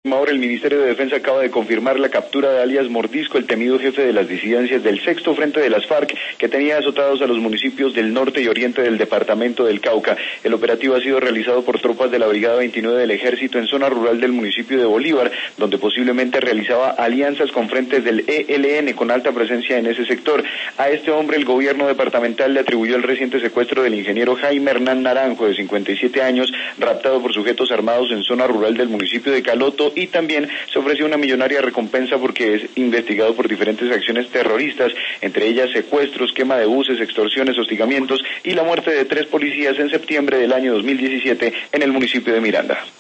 Ahora el Ministerio de Defensa acaba de confirmar la captura de alias Mordisco, el temido jefe de las disidencias del Sexto Frente de las FARC, que tenía azotados a los municipios del norte y oriente del departamento del Cauca. El operativo ha sido realizado por tropas de la Brigada 29 del Ejército en zona rural del municipio de Bolívar, donde posiblemente realizaba alianzas con frentes del ELN con alta presencia en ese sector. A este hombre el gobierno departamental le atribuyó el reciente secuestro del ingeniero Jaime Hernán Naranjo, de 57 años, raptado por sujetos armados en zona rural del municipio de Caloto, y también se ofreció una millonaria recompensa porque es investigado por diferentes acciones terroristas, entre ellas secuestros, quema de buses, extorsiones, hostigamientos y la muerte de 3 policías en septiembre del año 2017 en el municipio de Miranda.